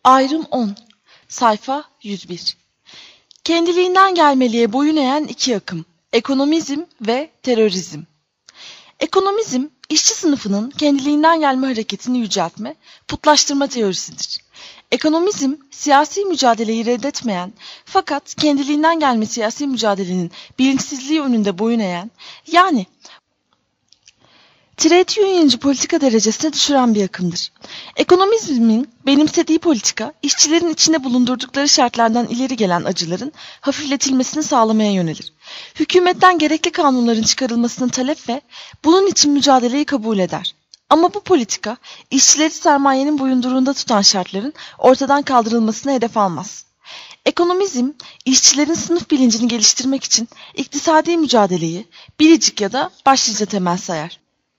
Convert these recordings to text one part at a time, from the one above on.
Ayrım 10. Sayfa 101. Kendiliğinden gelmeliye boyun eğen iki akım: ekonomizm ve terörizm. Ekonomizm, işçi sınıfının kendiliğinden gelme hareketini yüceltme, putlaştırma teorisidir. Ekonomizm, siyasi mücadeleyi reddetmeyen fakat kendiliğinden gelme siyasi mücadelenin bilinçsizliği önünde boyun eğen, yani trade unioncu politika derecesine düşüren bir akımdır. Ekonomizmin benimsediği politika, işçilerin içinde bulundurdukları şartlardan ileri gelen acıların hafifletilmesini sağlamaya yönelir. Hükümetten gerekli kanunların çıkarılmasını talep ve bunun için mücadeleyi kabul eder. Ama bu politika, işçileri sermayenin boyunduruğunda tutan şartların ortadan kaldırılmasını hedef almaz. Ekonomizm, işçilerin sınıf bilincini geliştirmek için iktisadi mücadeleyi biricik ya da başlıca temel sayar.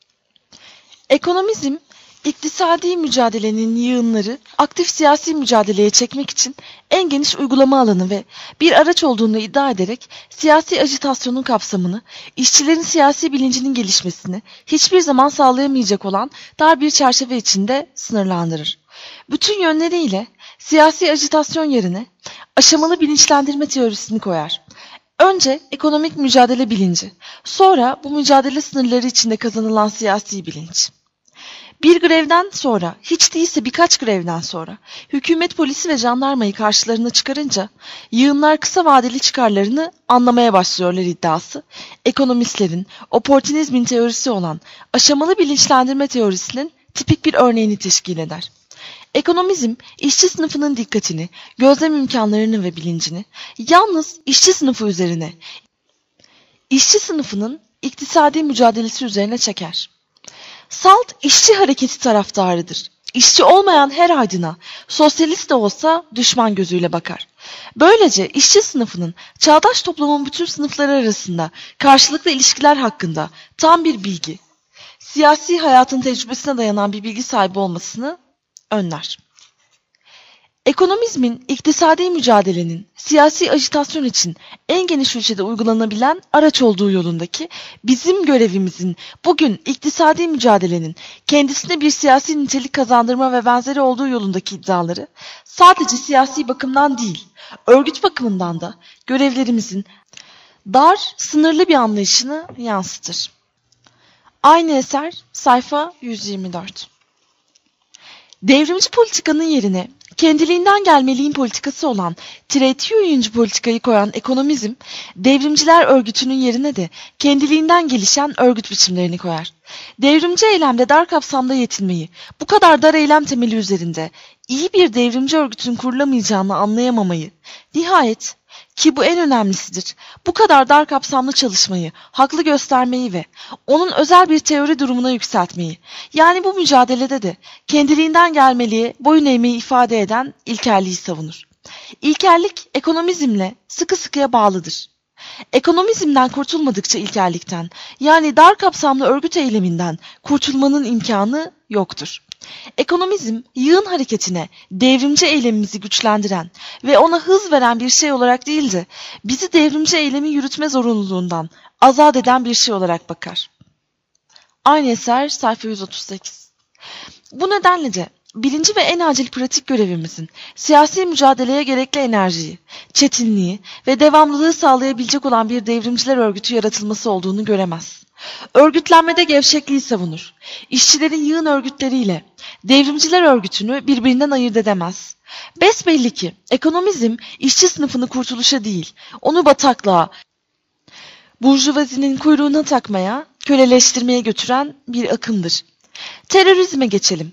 Ekonomizm, iktisadi mücadelenin yığınları aktif siyasi mücadeleye çekmek için en geniş uygulama alanı ve bir araç olduğunu iddia ederek siyasi ajitasyonun kapsamını, işçilerin siyasi bilincinin gelişmesini hiçbir zaman sağlayamayacak olan dar bir çerçeve içinde sınırlandırır. Bütün yönleriyle siyasi ajitasyon yerine aşamalı bilinçlendirme teorisini koyar. Önce ekonomik mücadele bilinci, sonra bu mücadele sınırları içinde kazanılan siyasi bilinç. Bir grevden sonra, hiç değilse birkaç grevden sonra, hükümet polisi ve jandarmayı karşılarına çıkarınca, yığınlar kısa vadeli çıkarlarını anlamaya başlıyorlar iddiası, ekonomistlerin oportunizmin teorisi olan aşamalı bilinçlendirme teorisinin tipik bir örneğini teşkil eder. Ekonomizm, işçi sınıfının dikkatini, gözlem imkanlarını ve bilincini yalnız işçi sınıfı üzerine, işçi sınıfının iktisadi mücadelesi üzerine çeker. Salt işçi hareketi taraftarıdır. İşçi olmayan her aydına, sosyalist de olsa düşman gözüyle bakar. Böylece işçi sınıfının çağdaş toplumun bütün sınıfları arasında karşılıklı ilişkiler hakkında tam bir bilgi, siyasi hayatın tecrübesine dayanan bir bilgi sahibi olmasını önler. Ekonomizmin iktisadi mücadelenin siyasi ajitasyon için en geniş ölçüde uygulanabilen araç olduğu yolundaki bizim görevimizin bugün iktisadi mücadelenin kendisine bir siyasi nitelik kazandırma ve benzeri olduğu yolundaki iddiaları sadece siyasi bakımdan değil, örgüt bakımından da görevlerimizin dar, sınırlı bir anlayışını yansıtır. Aynı eser sayfa 124. Devrimci politikanın yerine kendiliğinden gelmeliğin politikası olan trade unioncu politikayı koyan ekonomizm, devrimciler örgütünün yerine de kendiliğinden gelişen örgüt biçimlerini koyar. Devrimci eylemde dar kapsamda yetinmeyi, bu kadar dar eylem temeli üzerinde iyi bir devrimci örgütün kurulamayacağını anlayamamayı, nihayet ki bu en önemlisidir, bu kadar dar kapsamlı çalışmayı, haklı göstermeyi ve onun özel bir teori durumuna yükseltmeyi, yani bu mücadelede de kendiliğinden gelmeliye boyun eğmeyi ifade eden ilkelliği savunur. İlkellik ekonomizmle sıkı sıkıya bağlıdır. Ekonomizmden kurtulmadıkça ilkellikten, yani dar kapsamlı örgüt eyleminden kurtulmanın imkanı yoktur. Ekonomizm, yığın hareketine, devrimci eylemimizi güçlendiren ve ona hız veren bir şey olarak değil de bizi devrimci eylemi yürütme zorunluluğundan azat eden bir şey olarak bakar. Aynı eser sayfa 138. Bu nedenle de birinci ve en acil pratik görevimizin siyasi mücadeleye gerekli enerjiyi, çetinliği ve devamlılığı sağlayabilecek olan bir devrimciler örgütü yaratılması olduğunu göremez. Örgütlenmede gevşekliği savunur. İşçilerin yığın örgütleriyle devrimciler örgütünü birbirinden ayırt edemez. Besbelli ki ekonomizm işçi sınıfını kurtuluşa değil, onu bataklığa, burjuvazinin kuyruğuna takmaya, köleleştirmeye götüren bir akımdır. Terörizme geçelim.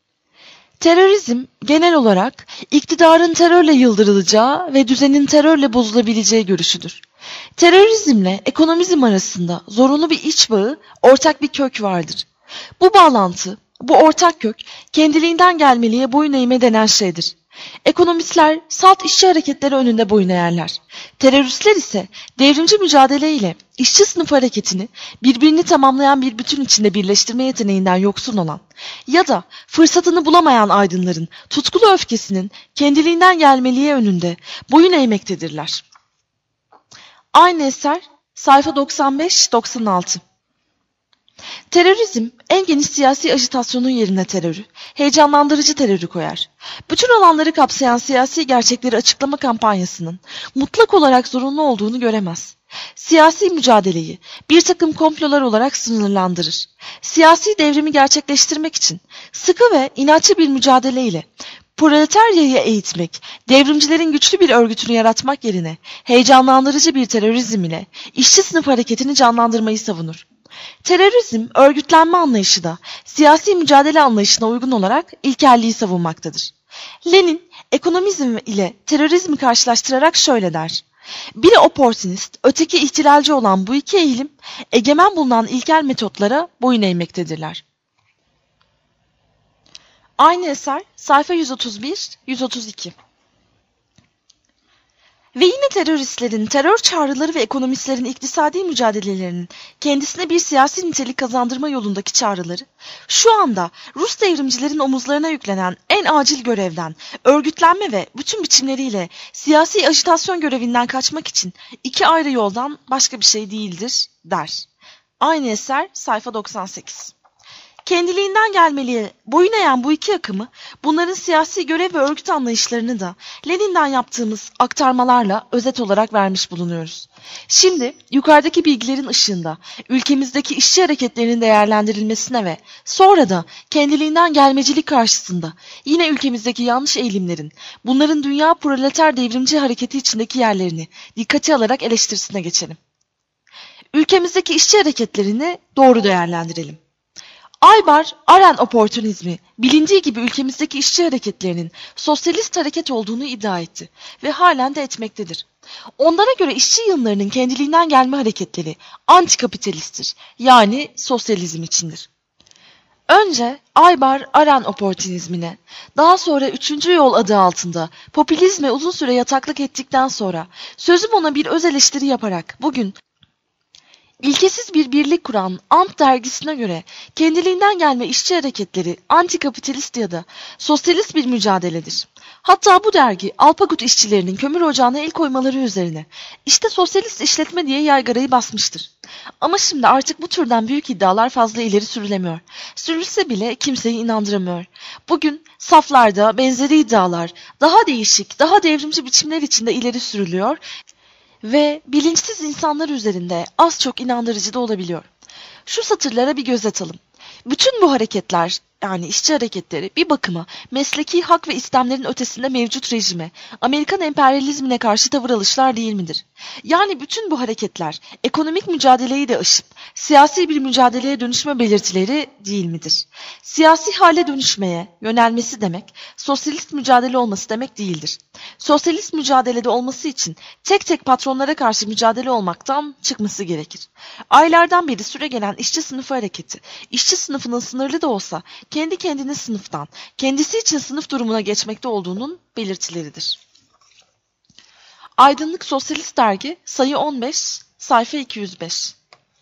Terörizm genel olarak iktidarın terörle yıldırılacağı ve düzenin terörle bozulabileceği görüşüdür. Terörizmle ekonomizm arasında zorunlu bir iç bağı, ortak bir kök vardır. Bu bağlantı, bu ortak kök kendiliğinden gelmeliye boyun eğme denen şeydir. Ekonomistler salt işçi hareketleri önünde boyun eğerler. Teröristler ise devrimci mücadeleyle işçi sınıf hareketini birbirini tamamlayan bir bütün içinde birleştirme yeteneğinden yoksun olan ya da fırsatını bulamayan aydınların tutkulu öfkesinin kendiliğinden gelmeliye önünde boyun eğmektedirler. Aynı eser sayfa 95-96. Terörizm, en geniş siyasi ajitasyonun yerine terörü, heyecanlandırıcı terörü koyar. Bütün alanları kapsayan siyasi gerçekleri açıklama kampanyasının mutlak olarak zorunlu olduğunu göremez. Siyasi mücadeleyi bir takım komplolar olarak sınırlandırır. Siyasi devrimi gerçekleştirmek için sıkı ve inatçı bir mücadele ile proletaryayı eğitmek, devrimcilerin güçlü bir örgütünü yaratmak yerine heyecanlandırıcı bir terörizm ile işçi sınıf hareketini canlandırmayı savunur. Terörizm, örgütlenme anlayışı da siyasi mücadele anlayışına uygun olarak ilkelliği savunmaktadır. Lenin, ekonomizm ile terörizmi karşılaştırarak şöyle der: biri oportunist, öteki ihtilalci olan bu iki eğilim, egemen bulunan ilkel metotlara boyun eğmektedirler. Aynı eser, sayfa 131-132. Ve yine teröristlerin, terör çağrıları ve ekonomistlerin iktisadi mücadelelerinin kendisine bir siyasi nitelik kazandırma yolundaki çağrıları, şu anda Rus devrimcilerin omuzlarına yüklenen en acil görevden, örgütlenme ve bütün biçimleriyle siyasi ajitasyon görevinden kaçmak için iki ayrı yoldan başka bir şey değildir, der. Aynı eser, sayfa 98. Kendiliğinden gelmeliye boyun eğen bu iki akımı, bunların siyasi görev ve örgüt anlayışlarını da Lenin'den yaptığımız aktarmalarla özet olarak vermiş bulunuyoruz. Şimdi yukarıdaki bilgilerin ışığında ülkemizdeki işçi hareketlerinin değerlendirilmesine ve sonra da kendiliğinden gelmecilik karşısında yine ülkemizdeki yanlış eğilimlerin, bunların dünya proleter devrimci hareketi içindeki yerlerini dikkate alarak eleştirisine geçelim. Ülkemizdeki işçi hareketlerini doğru değerlendirelim. Aybar-Aren oportunizmi bilindiği gibi ülkemizdeki işçi hareketlerinin sosyalist hareket olduğunu iddia etti ve halen de etmektedir. Onlara göre işçi yığınlarının kendiliğinden gelme hareketleri antikapitalisttir, yani sosyalizm içindir. Önce Aybar-Aren oportunizmine, daha sonra 3. yol adı altında popülizme uzun süre yataklık ettikten sonra sözüm ona bir öz eleştiri yaparak bugün İlkesiz bir birlik kuran Ant dergisine göre kendiliğinden gelme işçi hareketleri antikapitalist ya da sosyalist bir mücadeledir. Hatta bu dergi Alpagut işçilerinin kömür ocağına el koymaları üzerine işte sosyalist işletme diye yaygarayı basmıştır. Ama şimdi artık bu türden büyük iddialar fazla ileri sürülemiyor. Sürülse bile kimseyi inandıramıyor. Bugün saflarda benzeri iddialar daha değişik, daha devrimci biçimler içinde ileri sürülüyor ve bilinçsiz insanlar üzerinde az çok inandırıcı da olabiliyor. Şu satırlara bir göz atalım. Bütün bu hareketler, yani işçi hareketleri bir bakıma mesleki hak ve istemlerin ötesinde mevcut rejime, Amerikan emperyalizmine karşı tavır alışlar değil midir? Yani bütün bu hareketler ekonomik mücadeleyi de aşıp siyasi bir mücadeleye dönüşme belirtileri değil midir? Siyasi hale dönüşmeye yönelmesi demek, sosyalist mücadele olması demek değildir. Sosyalist mücadelede olması için tek tek patronlara karşı mücadele olmaktan çıkması gerekir. Aylardan beri süregelen işçi sınıfı hareketi, işçi sınıfının sınırlı da olsa kendi kendine sınıftan, kendisi için sınıf durumuna geçmekte olduğunun belirtileridir. Aydınlık Sosyalist Dergi, sayı 15, sayfa 205.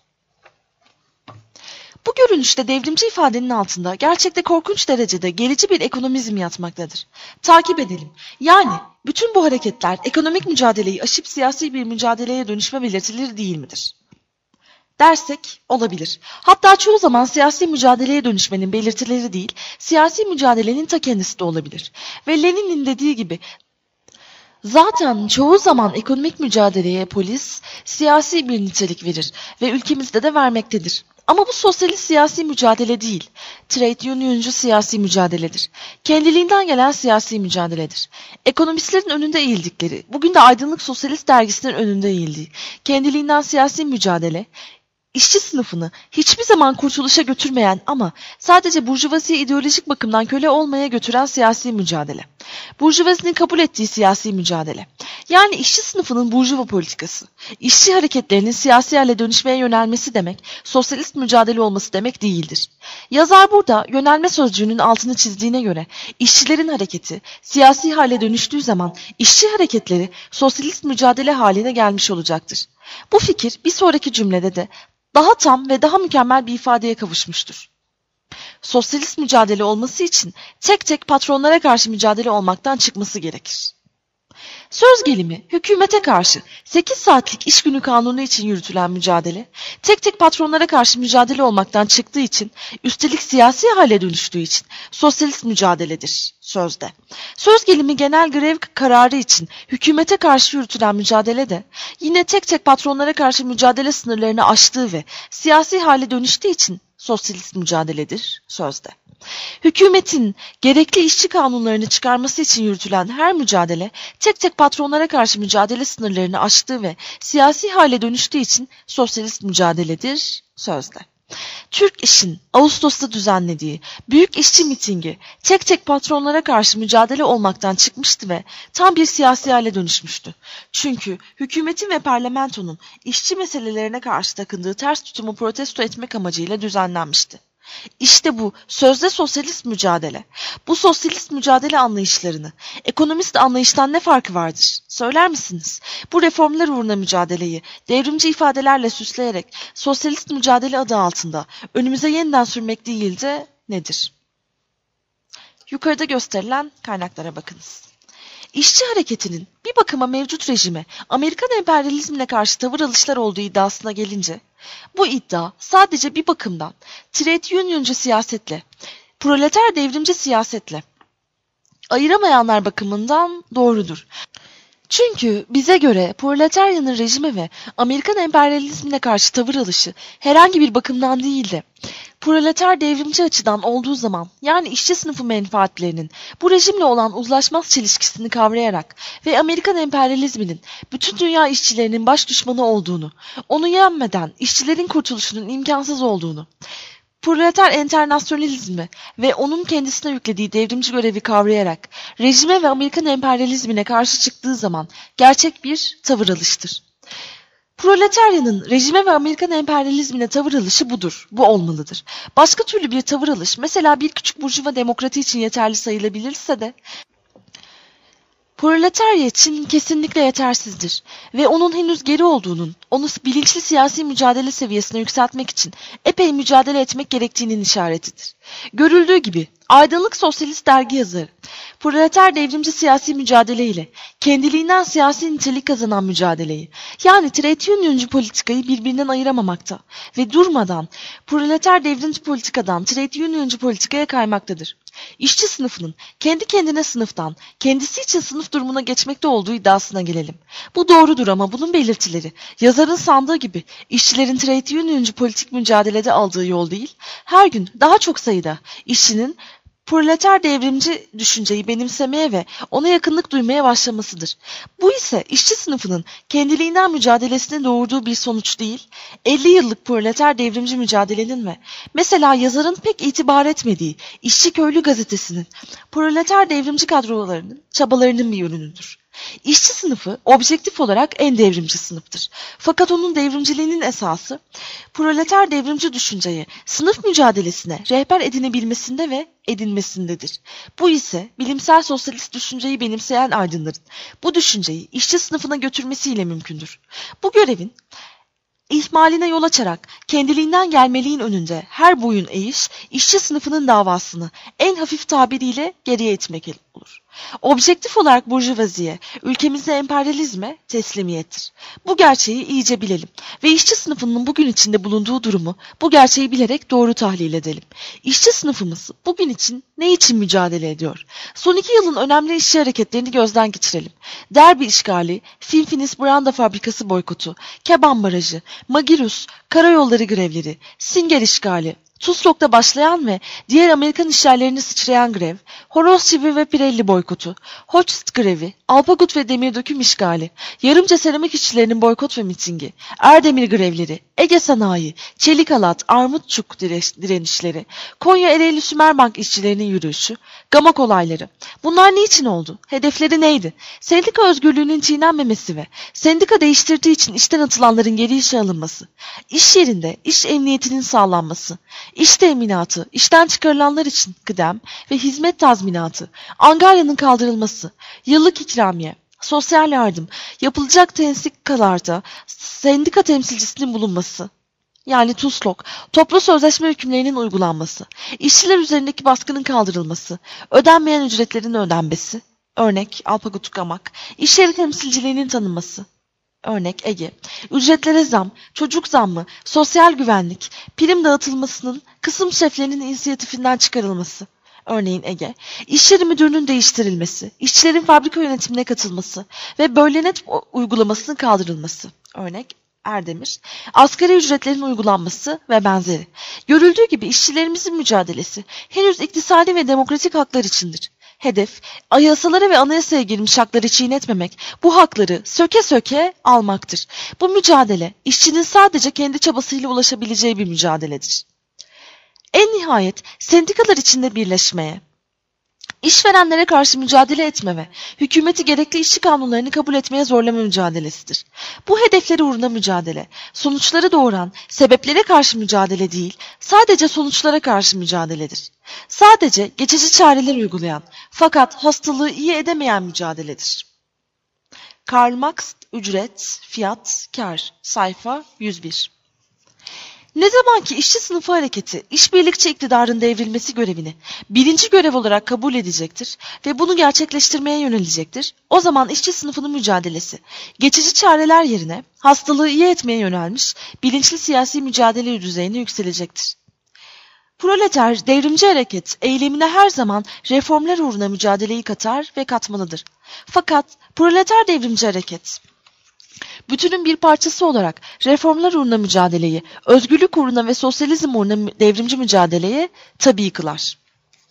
Bu görünüşte devrimci ifadenin altında gerçekte korkunç derecede gerici bir ekonomizm yatmaktadır. Takip edelim. Yani bütün bu hareketler ekonomik mücadeleyi aşıp siyasi bir mücadeleye dönüşme belirtileri değil midir? Dersek olabilir. Hatta çoğu zaman siyasi mücadeleye dönüşmenin belirtileri değil, siyasi mücadelenin ta kendisi de olabilir. Ve Lenin'in dediği gibi, zaten çoğu zaman ekonomik mücadeleye polis siyasi bir nitelik verir ve ülkemizde de vermektedir. Ama bu sosyalist siyasi mücadele değil, trade unioncu siyasi mücadeledir. Kendiliğinden gelen siyasi mücadeledir. Ekonomistlerin önünde eğildikleri, bugün de Aydınlık Sosyalist Dergisi'nin önünde eğildiği, kendiliğinden siyasi mücadele, İşçi sınıfını hiçbir zaman kurtuluşa götürmeyen ama sadece burjuvaziye ideolojik bakımdan köle olmaya götüren siyasi mücadele. Burjuvazinin kabul ettiği siyasi mücadele. Yani işçi sınıfının burjuva politikası. İşçi hareketlerinin siyasi hale dönüşmeye yönelmesi demek, sosyalist mücadele olması demek değildir. Yazar burada yönelme sözcüğünün altını çizdiğine göre işçilerin hareketi siyasi hale dönüştüğü zaman işçi hareketleri sosyalist mücadele haline gelmiş olacaktır. Bu fikir bir sonraki cümlede de daha tam ve daha mükemmel bir ifadeye kavuşmuştur. Sosyalist mücadele olması için tek tek patronlara karşı mücadele olmaktan çıkması gerekir. Söz gelimi hükümete karşı 8 saatlik iş günü kanunu için yürütülen mücadele, tek tek patronlara karşı mücadele olmaktan çıktığı için, üstelik siyasi hale dönüştüğü için sosyalist mücadeledir sözde. Söz gelimi genel grev kararı için hükümete karşı yürütülen mücadele de yine tek tek patronlara karşı mücadele sınırlarını aştığı ve siyasi hale dönüştüğü için sosyalist mücadeledir sözde. Hükümetin gerekli işçi kanunlarını çıkarması için yürütülen her mücadele, tek tek patronlara karşı mücadele sınırlarını aştığı ve siyasi hale dönüştüğü için sosyalist mücadeledir sözde. Türk İş'in Ağustos'ta düzenlediği büyük işçi mitingi tek tek patronlara karşı mücadele olmaktan çıkmıştı ve tam bir siyasi hale dönüşmüştü. Çünkü hükümetin ve parlamentonun işçi meselelerine karşı takındığı ters tutumu protesto etmek amacıyla düzenlenmişti. İşte bu sözde sosyalist mücadele. Bu sosyalist mücadele anlayışlarını ekonomist anlayıştan ne farkı vardır? Söyler misiniz? Bu reformlar uğruna mücadeleyi devrimci ifadelerle süsleyerek sosyalist mücadele adı altında önümüze yeniden sürmek değil de nedir? Yukarıda gösterilen kaynaklara bakınız. İşçi hareketinin bir bakıma mevcut rejime, Amerikan emperyalizmine karşı tavır alışlar olduğu iddiasına gelince, bu iddia sadece bir bakımdan trade unioncu siyasetle, proleter devrimci siyasetle ayıramayanlar bakımından doğrudur. Çünkü bize göre proletaryanın rejime ve Amerikan emperyalizmine karşı tavır alışı herhangi bir bakımdan değil de proleter devrimci açıdan olduğu zaman, yani işçi sınıfı menfaatlerinin bu rejimle olan uzlaşmaz çelişkisini kavrayarak ve Amerikan emperyalizminin bütün dünya işçilerinin baş düşmanı olduğunu, onu yenmeden işçilerin kurtuluşunun imkansız olduğunu, proleter enternasyonalizmi ve onun kendisine yüklediği devrimci görevi kavrayarak rejime ve Amerikan emperyalizmine karşı çıktığı zaman gerçek bir tavır alıştır. Proletaryanın rejime ve Amerikan emperyalizmine tavır alışı budur, bu olmalıdır. Başka türlü bir tavır alış, mesela bir küçük burjuva demokrati için yeterli sayılabilirse de, proletarya için kesinlikle yetersizdir ve onun henüz geri olduğunun, onu bilinçli siyasi mücadele seviyesine yükseltmek için epey mücadele etmek gerektiğinin işaretidir. Görüldüğü gibi aydınlık sosyalist dergi yazarı, proleter devrimci siyasi mücadeleyle kendiliğinden siyasi nitelik kazanan mücadeleyi, yani trade unioncu politikayı birbirinden ayıramamakta ve durmadan proleter devrimci politikadan trade unioncu politikaya kaymaktadır. İşçi sınıfının kendi kendine sınıftan, kendisi için sınıf durumuna geçmekte olduğu iddiasına gelelim. Bu doğrudur ama bunun belirtileri, yazarın sandığı gibi işçilerin trade unioncu politik mücadelede aldığı yol değil, her gün daha çok sayıda işçinin proleter devrimci düşünceyi benimsemeye ve ona yakınlık duymaya başlamasıdır. Bu ise işçi sınıfının kendiliğinden mücadelesini doğurduğu bir sonuç değil, 50 yıllık proleter devrimci mücadelenin ve mesela yazarın pek itibar etmediği İşçi Köylü gazetesinin proleter devrimci kadrolarının çabalarının bir ürünüdür. İşçi sınıfı objektif olarak en devrimci sınıftır. Fakat onun devrimciliğinin esası, proleter devrimci düşünceyi sınıf mücadelesine rehber edinebilmesinde ve edinmesindedir. Bu ise bilimsel sosyalist düşünceyi benimseyen aydınların bu düşünceyi işçi sınıfına götürmesiyle mümkündür. Bu görevin ihmaline yol açarak kendiliğinden gelmeliğin önünde her boyun eğiş, işçi sınıfının davasını en hafif tabiriyle geriye itmek olur. Objektif olarak burjuvaziye, ülkemizde emperyalizme teslimiyettir. Bu gerçeği iyice bilelim ve işçi sınıfının bugün içinde bulunduğu durumu bu gerçeği bilerek doğru tahlil edelim. İşçi sınıfımız bugün için ne için mücadele ediyor? Son 2 yılın önemli işçi hareketlerini gözden geçirelim. Derbi işgali, Finfinis Branda fabrikası boykotu, Keban Barajı, Magirus, karayolları grevleri, Singer işgali, Tuslok'ta başlayan ve diğer Amerikan işyerlerini sıçrayan grev, horoz çivi ve Pirelli boykotu, Hochst grevi, Alpagut ve Demirdöküm işgali, Yarımca seramik işçilerinin boykot ve mitingi, Erdemir grevleri, Ege Sanayi, Çelik Halat, Armutçuk direnişleri, Konya Ereğli Sümerbank işçilerinin yürüyüşü, Gamak olayları. Bunlar niçin oldu? Hedefleri neydi? Sendika özgürlüğünün çiğnenmemesi ve sendika değiştirdiği için işten atılanların geri işe alınması, iş yerinde iş emniyetinin sağlanması, İş teminatı, işten çıkarılanlar için kıdem ve hizmet tazminatı, angaryanın kaldırılması, yıllık ikramiye, sosyal yardım, yapılacak tensikalarda sendika temsilcisinin bulunması, yani TUSLOK, toplu sözleşme hükümlerinin uygulanması, işçiler üzerindeki baskının kaldırılması, ödenmeyen ücretlerin ödenmesi, Örnek Alpagutukamak. İş yeri temsilciliğinin tanınması. Örnek Ege. Ücretlere zam, çocuk zammı, sosyal güvenlik, prim dağıtılmasının kısım şeflerinin inisiyatifinden çıkarılması. Örneğin Ege. İş yeri müdürünün değiştirilmesi, işçilerin fabrika yönetimine katılması ve böllenet uygulamasının kaldırılması. Örnek Erdemir. Asgari ücretlerin uygulanması ve benzeri. Görüldüğü gibi işçilerimizin mücadelesi henüz iktisadi ve demokratik haklar içindir. Hedef, yasalara ve anayasaya girmiş hakları çiğnetmemek, bu hakları söke söke almaktır. Bu mücadele, işçinin sadece kendi çabasıyla ulaşabileceği bir mücadeledir. En nihayet, sendikalar içinde birleşmeye, İşverenlere karşı mücadele etme ve hükümeti gerekli işçi kanunlarını kabul etmeye zorlama mücadelesidir. Bu hedefleri uğruna mücadele, sonuçları doğuran sebeplere karşı mücadele değil, sadece sonuçlara karşı mücadeledir. Sadece geçici çareler uygulayan, fakat hastalığı iyi edemeyen mücadeledir. Karl Marx, Ücret, Fiyat, Kar, sayfa 101. Ne zaman ki işçi sınıfı hareketi, işbirlikçi iktidarın devrilmesi görevini birinci görev olarak kabul edecektir ve bunu gerçekleştirmeye yönelecektir, o zaman işçi sınıfının mücadelesi, geçici çareler yerine hastalığı iyi etmeye yönelmiş, bilinçli siyasi mücadele düzeyine yükselecektir. Proleter, devrimci hareket, eylemine her zaman reformlar uğruna mücadeleyi katar ve katmalıdır. Fakat proleter devrimci hareket, bütünün bir parçası olarak reformlar uğruna mücadeleyi, özgürlük uğruna ve sosyalizm uğruna devrimci mücadeleye tabii kılar.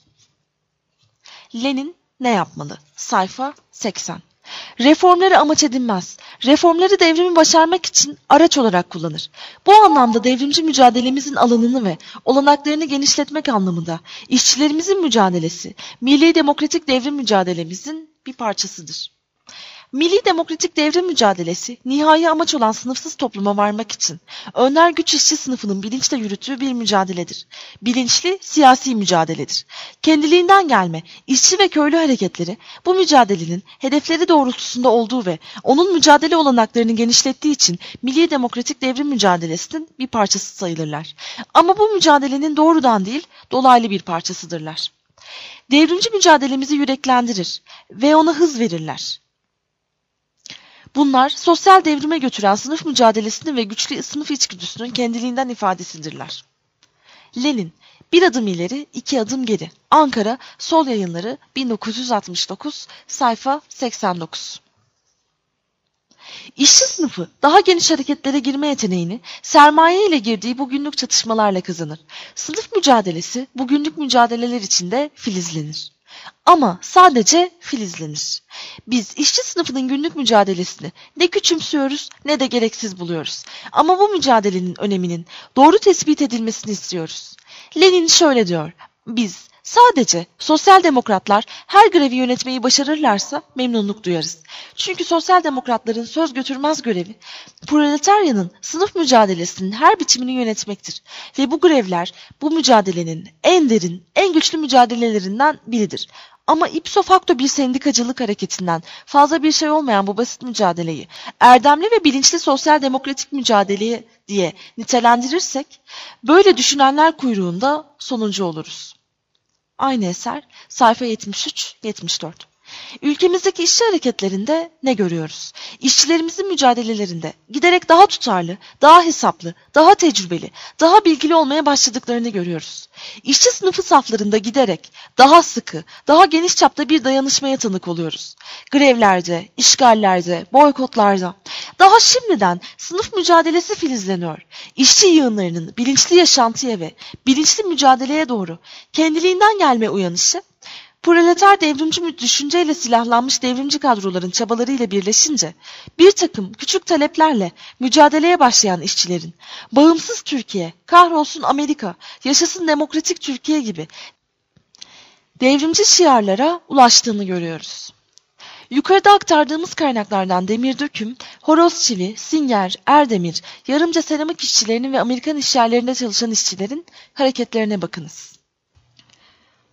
Lenin ne yapmalı? Sayfa 80. Reformları amaç edinmez. Reformları devrimi başarmak için araç olarak kullanır. Bu anlamda devrimci mücadelemizin alanını ve olanaklarını genişletmek anlamında işçilerimizin mücadelesi, milli demokratik devrim mücadelemizin bir parçasıdır. Milli demokratik devrim mücadelesi, nihai amaç olan sınıfsız topluma varmak için önder güç işçi sınıfının bilinçle yürüttüğü bir mücadeledir. Bilinçli siyasi mücadeledir. Kendiliğinden gelme, işçi ve köylü hareketleri bu mücadelenin hedefleri doğrultusunda olduğu ve onun mücadele olanaklarını genişlettiği için milli demokratik devrim mücadelesinin bir parçası sayılırlar. Ama bu mücadelenin doğrudan değil, dolaylı bir parçasıdırlar. Devrimci mücadelemizi yüreklendirir ve ona hız verirler. Bunlar sosyal devrime götüren sınıf mücadelesinin ve güçlü sınıf içgüdüsünün kendiliğinden ifadesidirler. Lenin, bir adım ileri, iki adım geri. Ankara, Sol Yayınları, 1969, sayfa 89. İşçi sınıfı daha geniş hareketlere girme yeteneğini sermaye ile girdiği bugünlük çatışmalarla kazanır. Sınıf mücadelesi bugünlük mücadeleler içinde filizlenir. Ama sadece filizlenir. Biz işçi sınıfının günlük mücadelesini ne küçümsüyoruz ne de gereksiz buluyoruz. Ama bu mücadelenin öneminin doğru tespit edilmesini istiyoruz. Lenin şöyle diyor: biz sadece sosyal demokratlar her grevi yönetmeyi başarırlarsa memnunluk duyarız. Çünkü sosyal demokratların söz götürmez görevi proletaryanın sınıf mücadelesinin her biçimini yönetmektir. Ve bu grevler bu mücadelenin en derin, en güçlü mücadelelerinden biridir. Ama ipso facto bir sendikacılık hareketinden fazla bir şey olmayan bu basit mücadeleyi erdemli ve bilinçli sosyal demokratik mücadele diye nitelendirirsek, böyle düşünenler kuyruğunda sonuncu oluruz. Aynı eser, sayfa 73-74. Ülkemizdeki işçi hareketlerinde ne görüyoruz? İşçilerimizin mücadelelerinde giderek daha tutarlı, daha hesaplı, daha tecrübeli, daha bilgili olmaya başladıklarını görüyoruz. İşçi sınıfı saflarında giderek daha sıkı, daha geniş çapta bir dayanışmaya tanık oluyoruz. Grevlerde, işgallerde, boykotlarda. Daha şimdiden sınıf mücadelesi filizleniyor. İşçi yığınlarının bilinçli yaşantıya ve bilinçli mücadeleye doğru kendiliğinden gelme uyanışı, proleter devrimci düşünceyle silahlanmış devrimci kadroların çabalarıyla birleşince bir takım küçük taleplerle mücadeleye başlayan işçilerin bağımsız Türkiye, kahrolsun Amerika, yaşasın demokratik Türkiye gibi devrimci şiarlara ulaştığını görüyoruz. Yukarıda aktardığımız kaynaklardan Demirdöküm, Horoz Çivi, Singer, Erdemir, yarımca seramik işçilerinin ve Amerikan işyerlerinde çalışan işçilerin hareketlerine bakınız.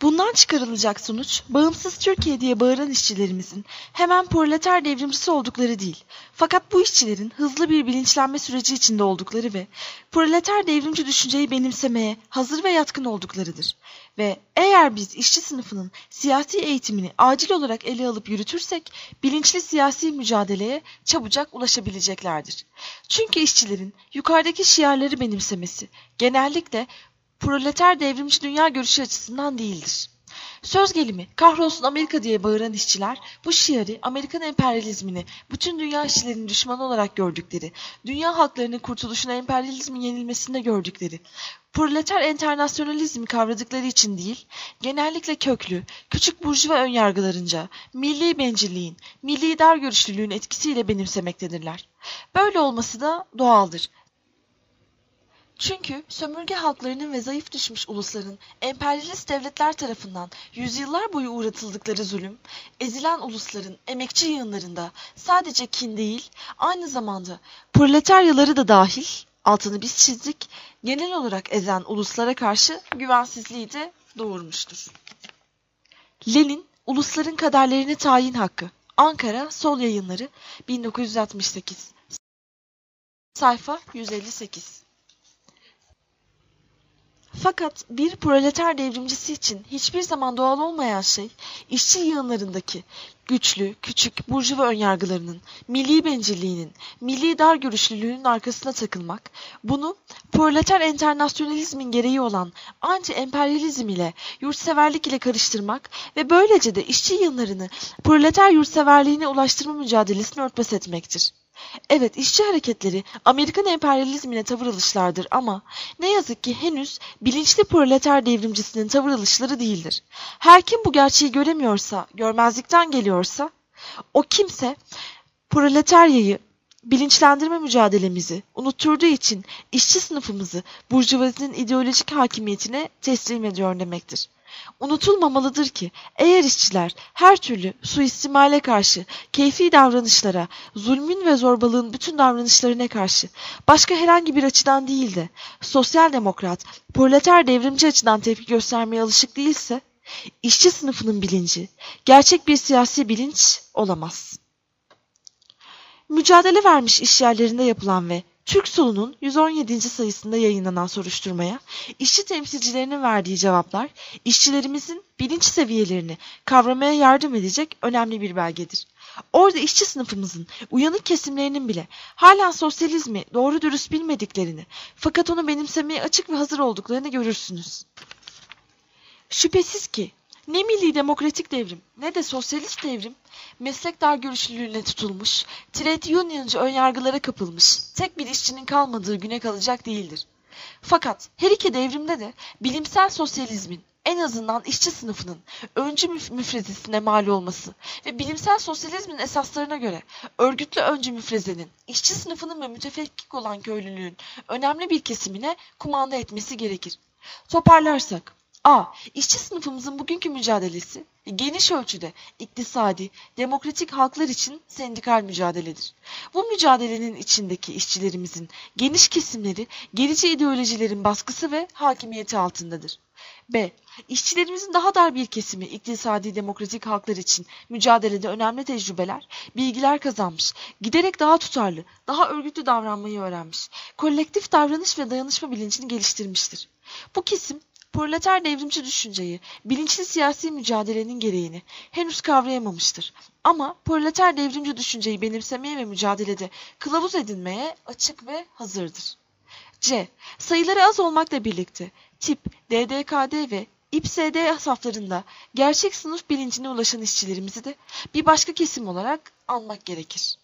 Bundan çıkarılacak sonuç, bağımsız Türkiye diye bağıran işçilerimizin hemen proleter devrimcisi oldukları değil. Fakat bu işçilerin hızlı bir bilinçlenme süreci içinde oldukları ve proleter devrimci düşünceyi benimsemeye hazır ve yatkın olduklarıdır. Ve eğer biz işçi sınıfının siyasi eğitimini acil olarak ele alıp yürütürsek, bilinçli siyasi mücadeleye çabucak ulaşabileceklerdir. Çünkü işçilerin yukarıdaki şiarları benimsemesi genellikle proleter devrimci dünya görüşü açısından değildir. Söz gelimi kahrolsun Amerika diye bağıran işçiler bu şiarı Amerikan emperyalizmini bütün dünya işçilerinin düşmanı olarak gördükleri, dünya halklarının kurtuluşuna emperyalizmin yenilmesinde gördükleri, proleter enternasyonalizmi kavradıkları için değil, genellikle köklü, küçük burjuva önyargılarınca, milli bencilliğin, milli dargörüşlülüğün etkisiyle benimsemektedirler. Böyle olması da doğaldır. Çünkü sömürge halklarının ve zayıf düşmüş ulusların emperyalist devletler tarafından yüzyıllar boyu uğratıldıkları zulüm, ezilen ulusların emekçi yığınlarında sadece kin değil, aynı zamanda proletaryaları da dahil, altını biz çizdik, genel olarak ezen uluslara karşı güvensizliği de doğurmuştur. Lenin, Ulusların Kaderlerini Tayin Hakkı, Ankara Sol Yayınları, 1968, sayfa 158. Fakat bir proleter devrimcisi için hiçbir zaman doğal olmayan şey, işçi yığınlarındaki güçlü, küçük burjuva önyargılarının, milli bencilliğinin, milli dargörüşlülüğünün arkasına takılmak, bunu proleter enternasyonalizmin gereği olan anti-emperyalizm ile, yurtseverlik ile karıştırmak ve böylece de işçi yığınlarını proleter yurtseverliğine ulaştırma mücadelesini örtbas etmektir. Evet, işçi hareketleri Amerikan emperyalizmine tavır alışlardır ama ne yazık ki henüz bilinçli proleter devrimcisinin tavır alışları değildir. Her kim bu gerçeği göremiyorsa, görmezlikten geliyorsa, o kimse proletaryayı bilinçlendirme mücadelemizi unutturduğu için işçi sınıfımızı burjuvazinin ideolojik hakimiyetine teslim ediyor demektir. Unutulmamalıdır ki eğer işçiler her türlü suistimale karşı, keyfi davranışlara, zulmün ve zorbalığın bütün davranışlarına karşı başka herhangi bir açıdan değil de sosyal demokrat, proleter devrimci açıdan tepki göstermeye alışık değilse, işçi sınıfının bilinci gerçek bir siyasi bilinç olamaz. Mücadele vermiş işyerlerinde yapılan ve Türk Solu'nun 117. sayısında yayınlanan soruşturmaya, işçi temsilcilerinin verdiği cevaplar, işçilerimizin bilinç seviyelerini kavramaya yardım edecek önemli bir belgedir. Orada işçi sınıfımızın uyanık kesimlerinin bile halen sosyalizmi doğru dürüst bilmediklerini, fakat onu benimsemeye açık ve hazır olduklarını görürsünüz. Şüphesiz ki ne milli demokratik devrim ne de sosyalist devrim meslek dargörüşlülüğüne tutulmuş, trade unioncu önyargılara kapılmış tek bir işçinin kalmadığı güne kalacak değildir. Fakat her iki devrimde de bilimsel sosyalizmin en azından işçi sınıfının öncü müfrezesine mal olması ve bilimsel sosyalizmin esaslarına göre örgütlü öncü müfrezenin işçi sınıfının ve mütefekkik olan köylülüğün önemli bir kesimine kumanda etmesi gerekir. Toparlarsak, A. İşçi sınıfımızın bugünkü mücadelesi geniş ölçüde iktisadi, demokratik halklar için sendikal mücadeledir. Bu mücadelenin içindeki işçilerimizin geniş kesimleri gerici ideolojilerin baskısı ve hakimiyeti altındadır. B. İşçilerimizin daha dar bir kesimi iktisadi demokratik halklar için mücadelede önemli tecrübeler, bilgiler kazanmış, giderek daha tutarlı, daha örgütlü davranmayı öğrenmiş, kolektif davranış ve dayanışma bilincini geliştirmiştir. Bu kesim, proleter devrimci düşünceyi, bilinçli siyasi mücadelenin gereğini henüz kavrayamamıştır. Ama proleter devrimci düşünceyi benimsemeye ve mücadelede kılavuz edinmeye açık ve hazırdır. C. Sayıları az olmakla birlikte tip, DDKD ve İPSD saflarında gerçek sınıf bilincine ulaşan işçilerimizi de bir başka kesim olarak anmak gerekir.